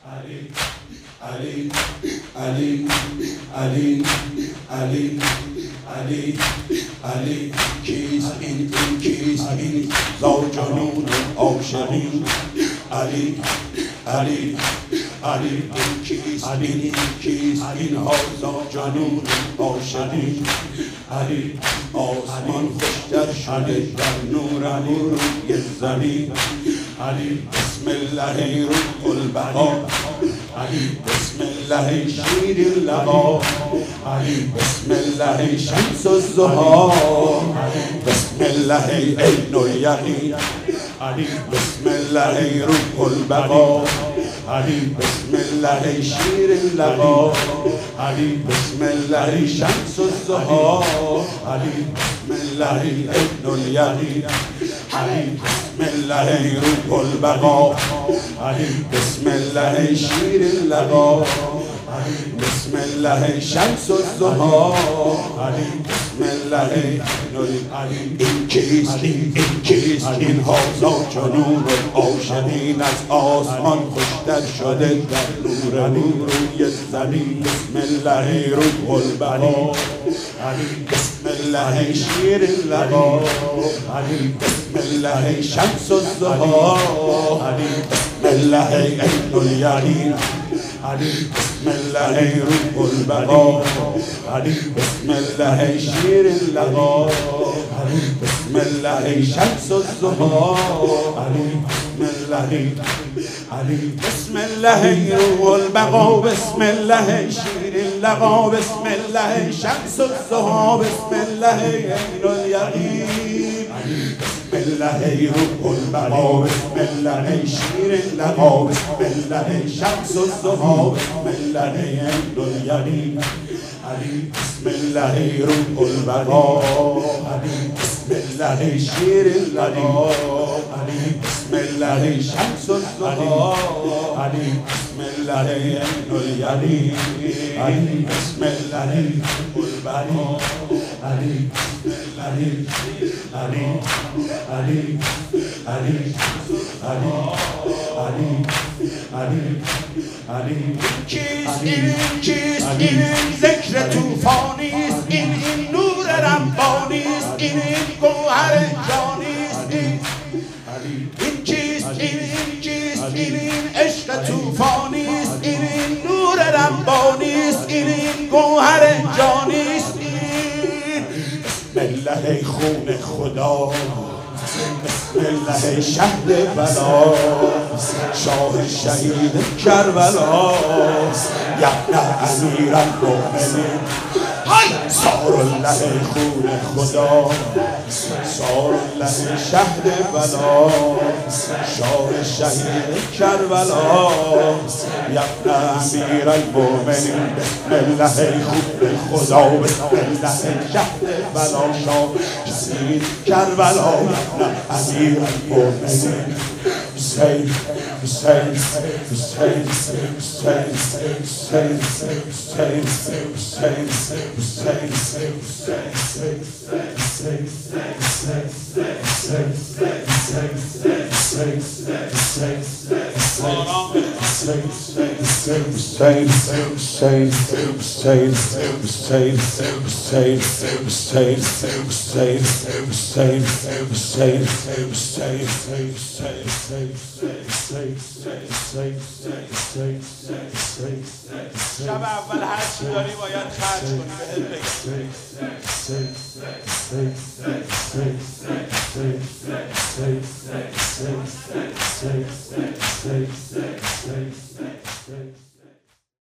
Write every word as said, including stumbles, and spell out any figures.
Ali, Ali, Ali, Ali, Ali, Ali, Ali, keys in, in, keys in, زوجنون عاشقین Ali, Ali, Ali, in, keys in, keys in, زوجنون عاشقین Ali, آسمان خوشتر شده در نور روی زمین Ali, بسم الله روح البقا Ali, بسم الله شیر اللقا Ali, بسم الله شمس الضحی بسم الله عین الیقین Ali, بسم الله روح البقا Ali, بسم الله شیر اللقا Ali, بسم الله شمس الضحی Ali, بسم الله عین الیقین Ali, بسم الله روح البقا Ali, بسم الله شیر اللقا بسم الله شمس الضحی بسم الله این کیست این این کیست این هازا جنون عاشقین از آسمان خوشتر شده در نور روی زمین بسم الله روح البقا بسم الله شیر اللقا بسم الله شمس الضحی بسم الله عین الیقین بسم الله روح البقا بسم الله شیر اللقا بسم الله شمس الضحی بسم الله بسم الله روح البقا بسم الله شیر اللقا بسم الله شمس الضحی بسم الله عین الیقین بسم الله روح البقا بسم الله شیر اللقا بسم الله شمس الضحی بسم الله عین الیقین بسم الله روح البقا بسم الله شیر اللقا بسم الله شمس الضحی بسم الله عین الیقین بسم الله روح البقا بسم الله Ali, Ali, Ali, Ali, Ali, Ali, Ali. Kist in, kist in, ذکر طوفانیست این این نور ربانیست این این گوهر جانیست این این کیست این این کیست این این عشق طوفانیست این این نور ربانیست این این گوهر جانیست بسم الله خون خدا بسم الله شهد بلا شاه شهید کربلا یبن امیر المؤمنین سار الله خون خدا سار الله شهد بلا شاه شهید کربلا یبن امیر المؤمنین بسم الله خون خدا بسم الله شهد بلا شاه شهید کربلا یبن امیر المؤمنین Hussein, Hussein, Hussein, Hussein, Hussein, Hussein, Hussein, شب اول هر چی داری باید خرج کنی بهت بگم